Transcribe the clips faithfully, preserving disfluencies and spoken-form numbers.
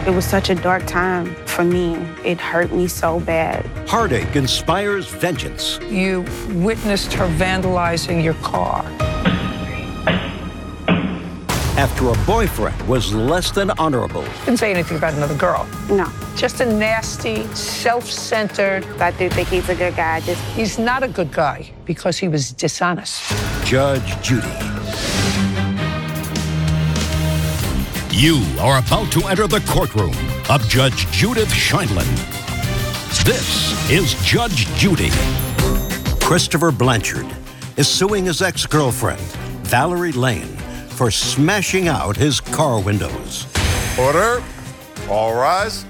It was such a dark time for me. It hurt me so bad. Heartache inspires vengeance. You witnessed her vandalizing your car. After a boyfriend was less than honorable. Didn't say anything about another girl. No. Just a nasty, self-centered. I do think he's a good guy. Just He's not a good guy because he was dishonest. Judge Judy. You are about to enter the courtroom of Judge Judith Sheindlin. This is Judge Judy. Christopher Blanchard is suing his ex-girlfriend, Valerie Lane, for smashing out his car windows. Order. All rise.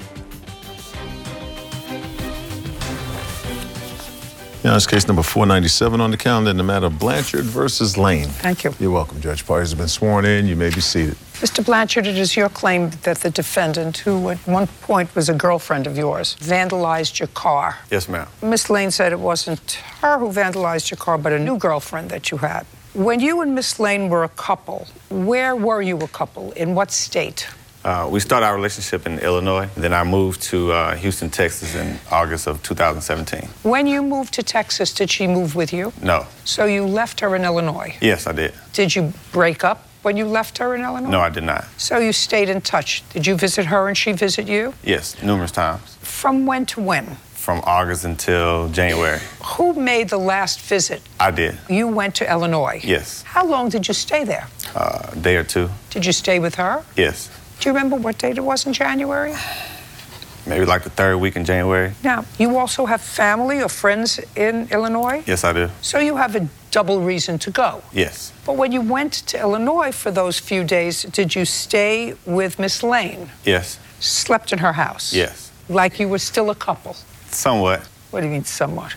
Now, it's case number four ninety-seven on the calendar in the matter of Blanchard versus Lane. Thank you. You're welcome, Judge. Parties have been sworn in. You may be seated. Mister Blanchard, it is your claim that the defendant, who at one point was a girlfriend of yours, vandalized your car. Yes, ma'am. Miss Lane said it wasn't her who vandalized your car, but a new girlfriend that you had. When you and Miss Lane were a couple, where were you a couple? In what state? Uh, we started our relationship in Illinois. Then I moved to uh, Houston, Texas in August of two thousand seventeen. When you moved to Texas, did she move with you? No. So you left her in Illinois? Yes, I did. Did you break up when you left her in Illinois? No, I did not. So you stayed in touch. Did you visit her and she visit you? Yes, numerous times. From when to when? From August until January. Who made the last visit? I did. You went to Illinois? Yes. How long did you stay there? Uh, a day or two. Did you stay with her? Yes. Do you remember what date it was in January? Maybe like the third week in January. Now, you also have family or friends in Illinois? Yes, I do. So you have a double reason to go. Yes. But when you went to Illinois for those few days, did you stay with Miss Lane? Yes. Slept in her house? Yes. Like you were still a couple? Somewhat. What do you mean, somewhat?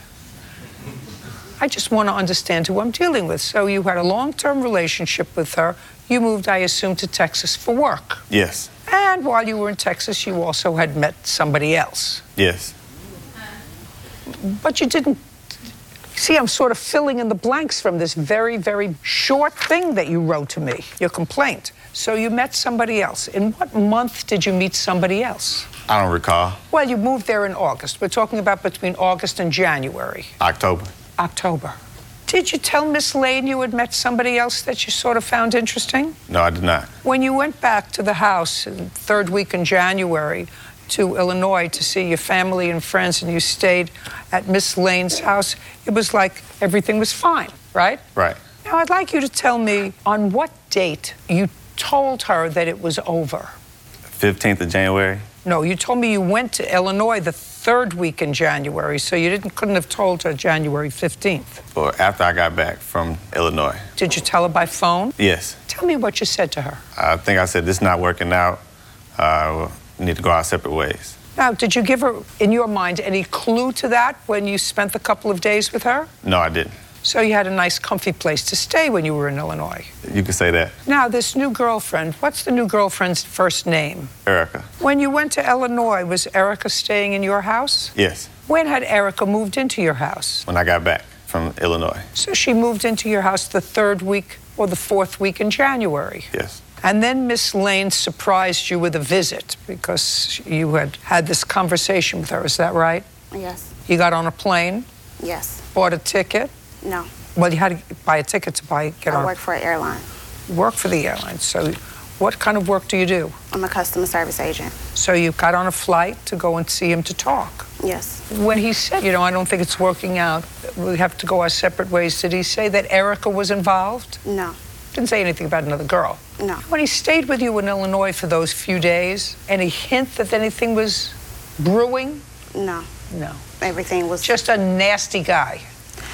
I just want to understand who I'm dealing with. So you had a long-term relationship with her. You moved, I assume, to Texas for work. Yes. And while you were in Texas, you also had met somebody else. Yes. But you didn't... See, I'm sort of filling in the blanks from this very, very short thing that you wrote to me, your complaint. So you met somebody else. In what month did you meet somebody else? I don't recall. Well, you moved there in August. We're talking about between August and January. October. October. Did you tell Miss Lane you had met somebody else that you sort of found interesting? No, I did not. When you went back to the house in the third week in January to Illinois to see your family and friends, and you stayed at Miss Lane's house, it was like everything was fine, right? Right. Now, I'd like you to tell me on what date you told her that it was over. fifteenth of January. No, you told me you went to Illinois the third week in January, so you didn't couldn't have told her January fifteenth. Or after I got back from Illinois. Did you tell her by phone? Yes. Tell me what you said to her. I think I said, this is not working out. Uh, we need to go our separate ways. Now, did you give her, in your mind, any clue to that when you spent the couple of days with her? No, I didn't. So you had a nice, comfy place to stay when you were in Illinois. You could say that. Now, this new girlfriend, what's the new girlfriend's first name? Erica. When you went to Illinois, was Erica staying in your house? Yes. When had Erica moved into your house? When I got back from Illinois. So she moved into your house the third week or the fourth week in January? Yes. And then Miss Lane surprised you with a visit because you had had this conversation with her, is that right? yes, You got on a plane, yes, bought a ticket. no. Well, you had to buy a ticket to buy, get I on. work for an airline. Work for the airline. So what kind of work do you do? I'm a customer service agent. So you got on a flight to go and see him to talk. Yes, When he said, you know, I don't think it's working out, we have to go our separate ways, did he say that Erica was involved? no, Didn't say anything about another girl. no, When he stayed with you in Illinois for those few days, any hint that anything was brewing? no. No. Everything was Just a nasty guy.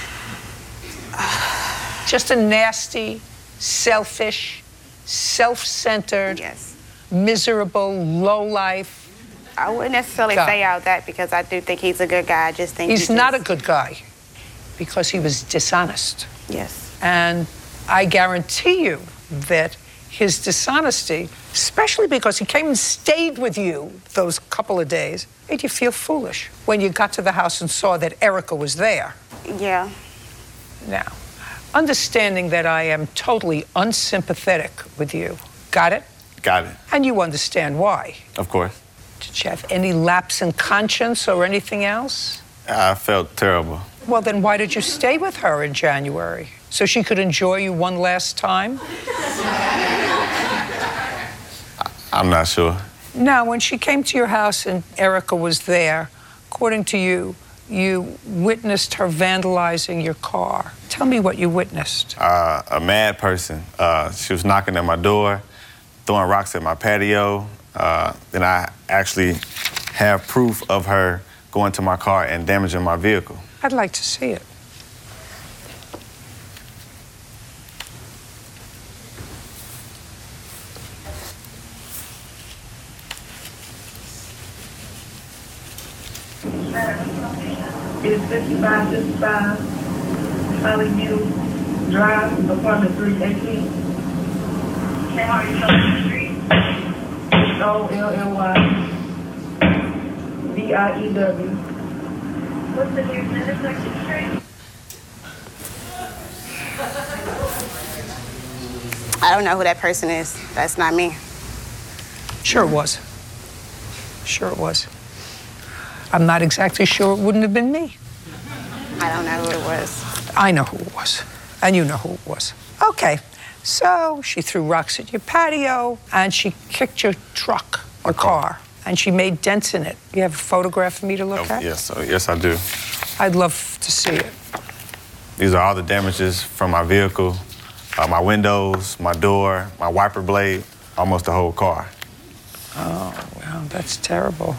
Just a nasty, selfish, self-centered, yes. miserable, low-life. I wouldn't necessarily Guy. say all that because I do think he's a good guy. I just think He's he not a just- good guy because he was dishonest. Yes, And I guarantee you that his dishonesty, especially because he came and stayed with you those couple of days, made you feel foolish when you got to the house and saw that Erica was there. yeah, Now, understanding that I am totally unsympathetic with you, got it? Got it. And you understand why. Of course. Did you have any lapse in conscience or anything else? I felt terrible. Well, then why did you stay with her in January? So she could enjoy you one last time? I'm not sure. Now, when she came to your house and Erica was there, according to you, you witnessed her vandalizing your car. Tell me what you witnessed. Uh, a mad person. Uh, she was knocking at my door, throwing rocks at my patio. Uh, then I actually have proof of her going to my car and damaging my vehicle. I'd like to see it. It's fifty-five fifty-five Hollyview Drive, apartment three eighteen. Okay, how are you spelling the street? O L L Y V I E W. What's the nearest intersection street? I don't know who that person is. That's not me. Sure it was. Sure it was. I'm not exactly sure it wouldn't have been me. I don't know who it was. I know who it was, and you know who it was. Okay, so she threw rocks at your patio, and she kicked your truck, or car, and she made dents in it. You have a photograph for me to look Oh, at? yes, so, yes, I do. I'd love to see it. These are all the damages from my vehicle, uh, my windows, my door, my wiper blade, almost the whole car. Oh, well, that's terrible.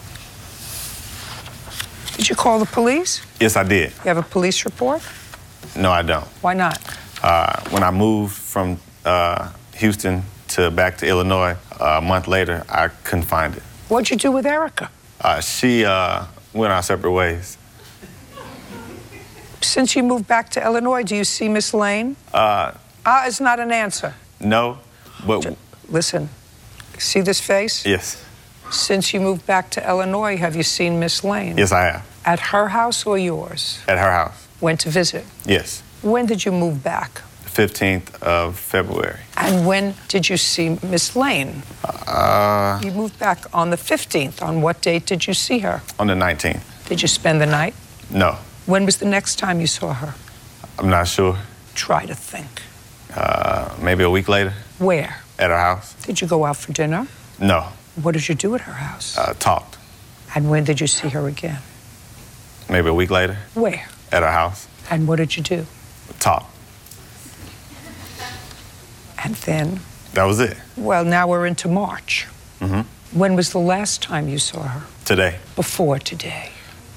Did you call the police? Yes, I did. You have a police report? No, I don't. Why not? Uh, when I moved from uh, Houston to back to Illinois, uh, a month later, I couldn't find it. What'd you do with Erica? Uh, she uh, went our separate ways. Since you moved back to Illinois, do you see Miss Lane? Uh, Ah, it's not an answer. no, but Listen, see this face? yes, Since you moved back to Illinois, have you seen Miss Lane? yes, I have. At her house or yours? At her house. Went to visit. Yes, When did you move back? the fifteenth of February. And when did you see Miss Lane? Uh, You moved back on the fifteenth. On what date did you see her? on the nineteenth. Did you spend the night? No, When was the next time you saw her? I'm not sure. Try to think. Uh, maybe a week later Where? at her house. Did you go out for dinner? No, What did you do at her house? uh, talked. And when did you see her again? Maybe a week later Where? at her house. And what did you do? Talked. And then, That was it. well, now we're into March. hmm When was the last time you saw her? Today. Before today.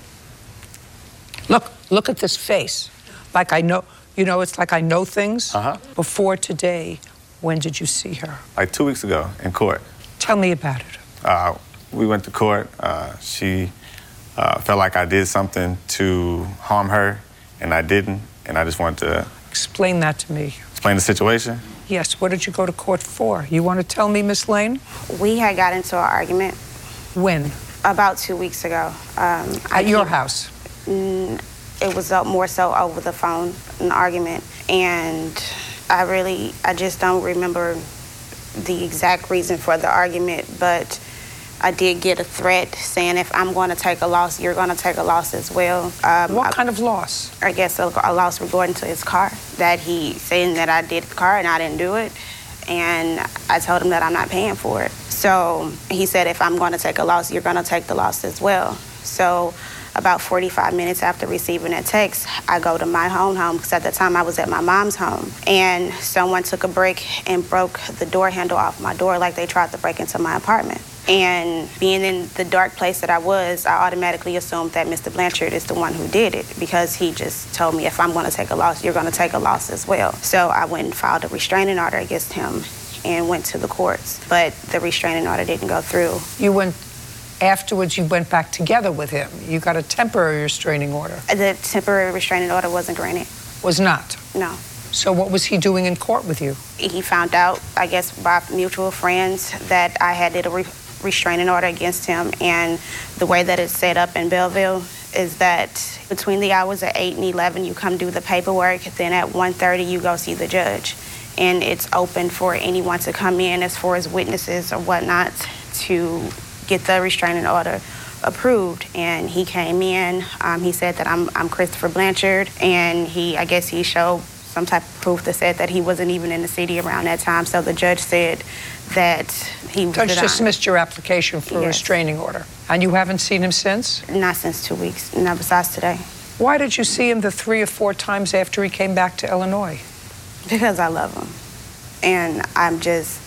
Look, look at this face. Like I know, you know, it's like I know things. Uh-huh. Before today, when did you see her? Like two weeks ago in court. Tell me about it. Uh, we went to court. Uh, she uh, felt like I did something to harm her, and I didn't. And I just wanted to Explain that to me. explain the situation. Yes, what did you go to court for? You want to tell me, Miss Lane? We had got into an argument When? about two weeks ago. Um, I At your can't- house? Mm, it was uh, more so over the phone, an argument. And I really, I just don't remember the exact reason for the argument, but I did get a threat saying if I'm going to take a loss, you're going to take a loss as well. Um, What I, kind of loss? I guess a, a loss regarding to his car, that he saying that I did the car and I didn't do it. And I told him that I'm not paying for it. So he said, if I'm going to take a loss, you're going to take the loss as well. So about forty-five minutes after receiving that text, I go to my own home, because at the time I was at my mom's home. And someone took a brick and broke the door handle off my door like they tried to break into my apartment. And being in the dark place that I was, I automatically assumed that Mister Blanchard is the one who did it, because he just told me, if I'm going to take a loss, you're going to take a loss as well. So I went and filed a restraining order against him and went to the courts. But the restraining order didn't go through. You went, afterwards you went back together with him. You got a temporary restraining order. The temporary restraining order wasn't granted. Was not. No. So what was he doing in court with you? He found out, I guess, by mutual friends that I had did a re restraining order against him. And the way that it's set up in Belleville is that between the hours of eight and eleven, you come do the paperwork. Then at one thirty, you go see the judge. And it's open for anyone to come in as far as witnesses or whatnot to get the restraining order approved. And he came in, um, he said that I'm, I'm Christopher Blanchard, and he, I guess he showed some type of proof that said that he wasn't even in the city around that time. So the judge said that he was Judge denied. dismissed your application for a Yes. restraining order. And you haven't seen him since? Not since two weeks, not besides today. Why did you see him the three or four times after he came back to Illinois? Because I love him. And I'm just,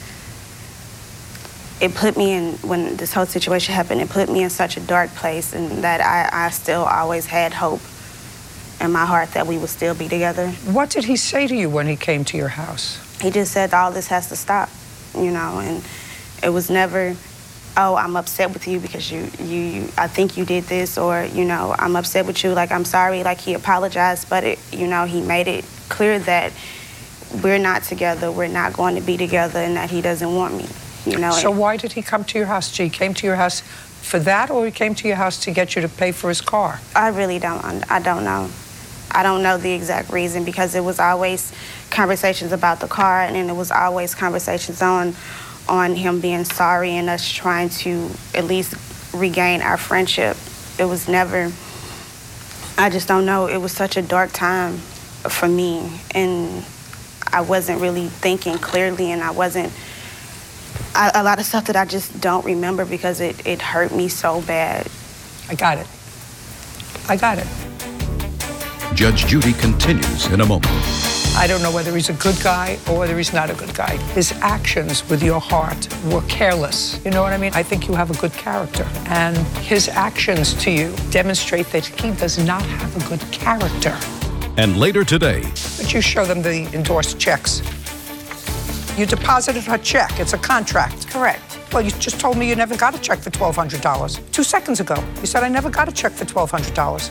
it put me in, when this whole situation happened, it put me in such a dark place, and that I, I still always had hope in my heart that we would still be together. What did he say to you when he came to your house? He just said all this has to stop, you know, and it was never, oh, I'm upset with you because you, you, you I think you did this, or, you know, I'm upset with you, like, I'm sorry, like, he apologized, but, it, you know, he made it clear that we're not together, we're not going to be together, and that he doesn't want me, you know. So why did he come to your house? He came to your house for that, or he came to your house to get you to pay for his car? I really don't, I don't know. I don't know the exact reason, because it was always conversations about the car, and then it was always conversations on on him being sorry and us trying to at least regain our friendship. It was never, I just don't know, it was such a dark time for me, and I wasn't really thinking clearly, and I wasn't, I, a lot of stuff that I just don't remember because it, it hurt me so bad. I got it. I got it. Judge Judy continues in a moment. I don't know whether he's a good guy or whether he's not a good guy. His actions with your heart were careless. You know what I mean? I think you have a good character. And his actions to you demonstrate that he does not have a good character. And later today, But you show them the endorsed checks. You deposited a check. It's a contract. Correct. Well, you just told me you never got a check for twelve hundred dollars. Two seconds ago, you said I never got a check for twelve hundred dollars.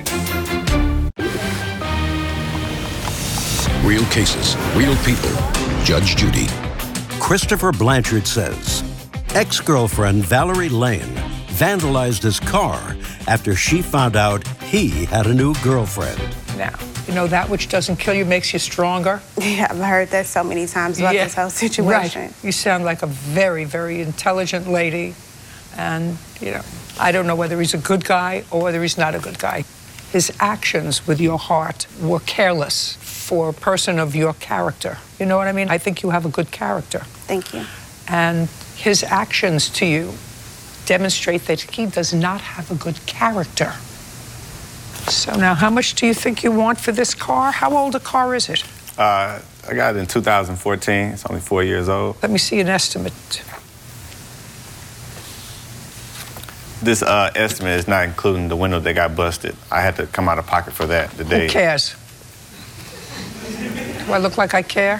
real cases, real people. Judge Judy. Christopher Blanchard says ex-girlfriend Valerie Lane vandalized his car after she found out he had a new girlfriend. Now, you know, that which doesn't kill you makes you stronger. Yeah, I've heard that so many times about Yeah. this whole situation. Right. You sound like a very, very intelligent lady. And, you know, I don't know whether he's a good guy or whether he's not a good guy. His actions with your heart were careless for a person of your character. You know what I mean? I think you have a good character. Thank you. And his actions to you demonstrate that he does not have a good character. So now, how much do you think you want for this car? How old a car is it? Uh, I got it in two thousand fourteen. It's only four years old. Let me see an estimate. This uh, estimate is not including the window that got busted. I had to come out of pocket for that the day. Who cares? Do I look like I care?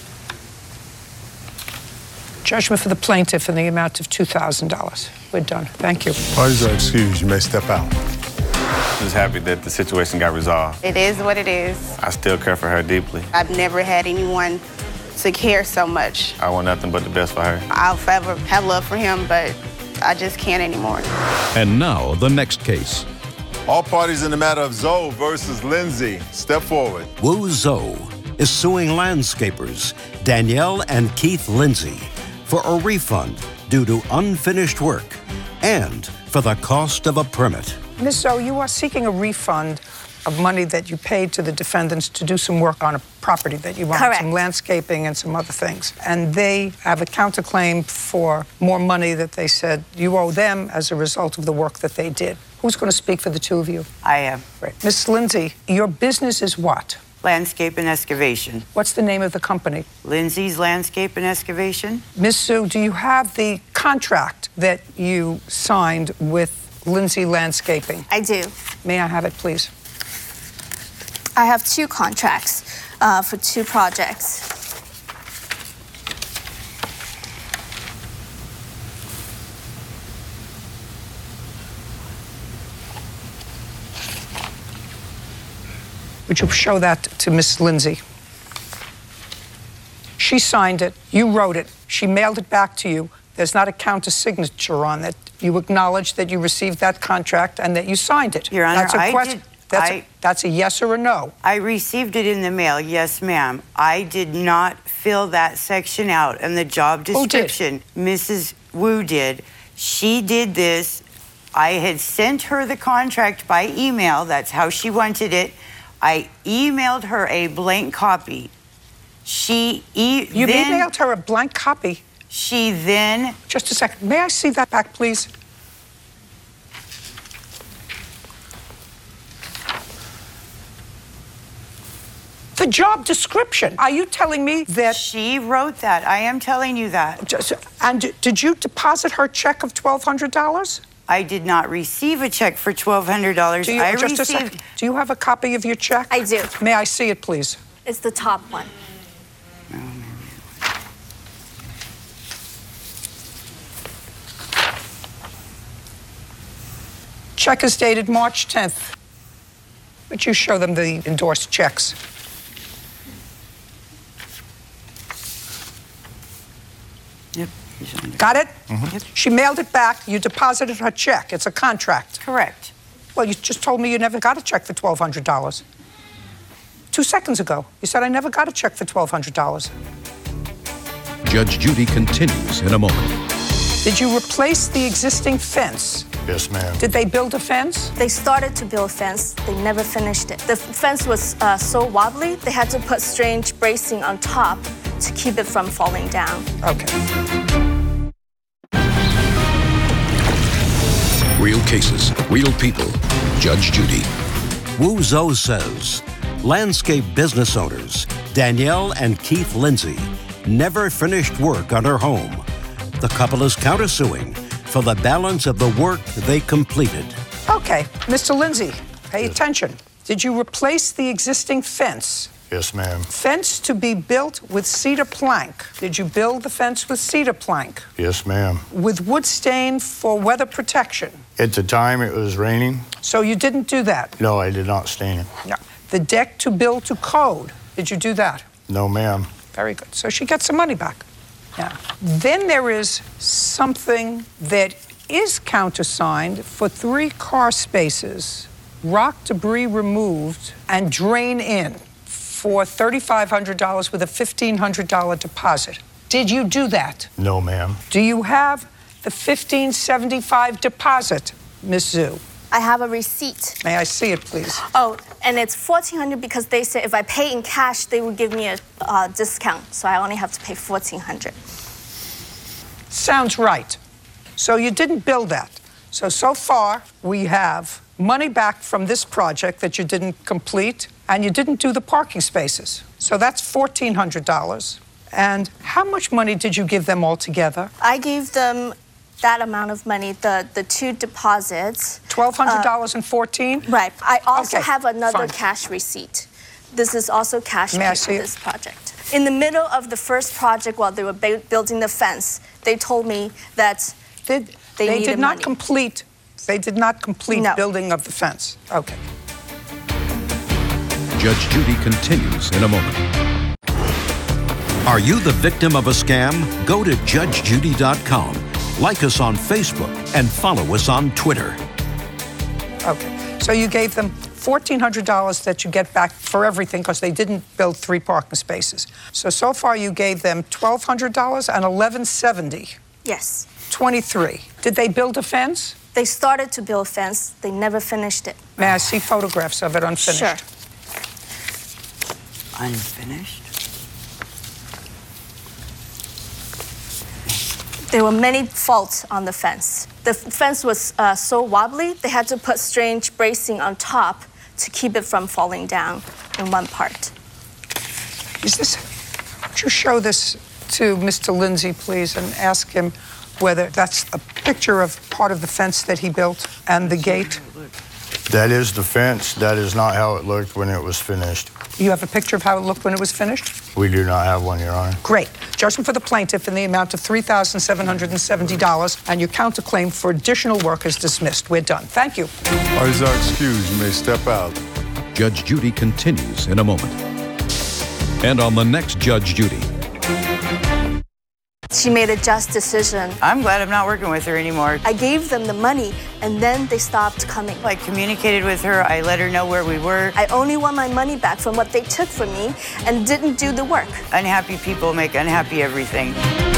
Judgment for the plaintiff in the amount of two thousand dollars. We're done. Thank you. Parties are excused. You may step out. I'm just happy that the situation got resolved. It is what it is. I still care for her deeply. I've never had anyone to care so much. I want nothing but the best for her. I'll forever have love for him, but I just can't anymore. And now, the next case. All parties in the matter of Zoe versus Lindsay, step forward. Wu Zhou is suing landscapers Danielle and Keith Lindsay for a refund due to unfinished work and for the cost of a permit. Miz Zoe, you are seeking a refund of money that you paid to the defendants to do some work on a property that you want, Correct. some landscaping and some other things. And they have a counterclaim for more money that they said you owe them as a result of the work that they did. Who's going to speak for the two of you? I am. Great. Miss Lindsay, your business is what? Landscape and excavation. What's the name of the company? Lindsay's Landscape and Excavation. Miss Sue, do you have the contract that you signed with Lindsay Landscaping? I do. May I have it, please? I have two contracts uh, for two projects. Would you show that to Miss Lindsay? She signed it, you wrote it, she mailed it back to you. There's not a counter signature on it. You acknowledge that you received that contract and that you signed it. Your Honor, that's a I question. did- That's, I- a, that's a yes or a no. I received it in the mail, yes, ma'am. I did not fill that section out in the job Who did? description. Missus Wu did. She did this. I had sent her the contract by email. That's how she wanted it. I emailed her a blank copy. She e You then, emailed her a blank copy? She then... Just a second. May I see that back, please? The job description. Are you telling me that... She wrote that. I am telling you that. Just, and did you deposit her check of twelve hundred dollars? I did not receive a check for twelve hundred dollars. Do you, I just received... a second. Do you have a copy of your check? I do. May I see it, please? It's the top one. Check is dated March tenth. Would you show them the endorsed checks? Yep. Got it? Mm-hmm. Yep. She mailed it back. You deposited her check. It's a contract. Correct. Well, you just told me you never got a check for twelve hundred dollars. Two seconds ago, you said I never got a check for twelve hundred dollars. Judge Judy continues in a moment. Did you replace the existing fence? Yes, ma'am. Did they build a fence? They started to build a fence. They never finished it. The fence was uh, so wobbly, they had to put strange bracing on top to keep it from falling down. Okay. Real cases, real people. Judge Judy. Wu Zhou says landscape business owners Danielle and Keith Lindsay never finished work on her home. The couple is countersuing for the balance of the work they completed. Okay, Mister Lindsay, pay attention. Did you replace the existing fence? Yes, ma'am. Fence to be built with cedar plank. Did you build the fence with cedar plank? Yes, ma'am. With wood stain for weather protection? At the time, it was raining. So you didn't do that? No, I did not stain it. No. The deck to build to code. Did you do that? No, ma'am. Very good. So she gets some money back. Now, then there is something that is countersigned for three car spaces, rock debris removed and drain in for thirty-five hundred dollars with a fifteen hundred dollars deposit. Did you do that? No, ma'am. Do you have the fifteen seventy-five deposit, Miss Zhu? I have a receipt. May I see it, please? Oh, and it's fourteen hundred dollars because they said if I pay in cash, they would give me a uh, discount. So I only have to pay fourteen hundred dollars. Sounds right. So you didn't build that. So, so far, we have money back from this project that you didn't complete, and you didn't do the parking spaces. So that's fourteen hundred dollars. And how much money did you give them altogether? I gave them that amount of money, the, the two deposits. twelve hundred dollars uh, and fourteen? Right. I also okay, have another fine. cash receipt. This is also cash May I paid see for it? this project. In the middle of the first project, while they were bu building the fence, they told me that did, they, they needed did not money. complete. They did not complete No. building of the fence. Okay. Judge Judy continues in a moment. Are you the victim of a scam? Go to judge judy dot com. Like us on Facebook and follow us on Twitter. Okay. So you gave them fourteen hundred dollars that you get back for everything because they didn't build three parking spaces. So, so far you gave them twelve hundred dollars and eleven seventy. Yes. twenty-three. Did they build a fence? They started to build a fence. They never finished it. May I see photographs of it unfinished? Sure. Unfinished? There were many faults on the fence. The f- fence was uh, so wobbly, they had to put strange bracing on top to keep it from falling down in one part. Is this, would you show this to Mister Lindsay, please, and ask him whether that's a picture of part of the fence that he built and the gate? That is the fence. That is not how it looked when it was finished. You have a picture of how it looked when it was finished? We do not have one, Your Honor. Great. Judgment for the plaintiff in the amount of three thousand seven hundred seventy dollars, and your counterclaim for additional work is dismissed. We're done. Thank you. Parties are excused. You may step out. Judge Judy continues in a moment. And on the next Judge Judy. She made a just decision. I'm glad I'm not working with her anymore. I gave them the money, and then they stopped coming. I communicated with her. I let her know where we were. I only want my money back from what they took from me and didn't do the work. Unhappy people make unhappy everything.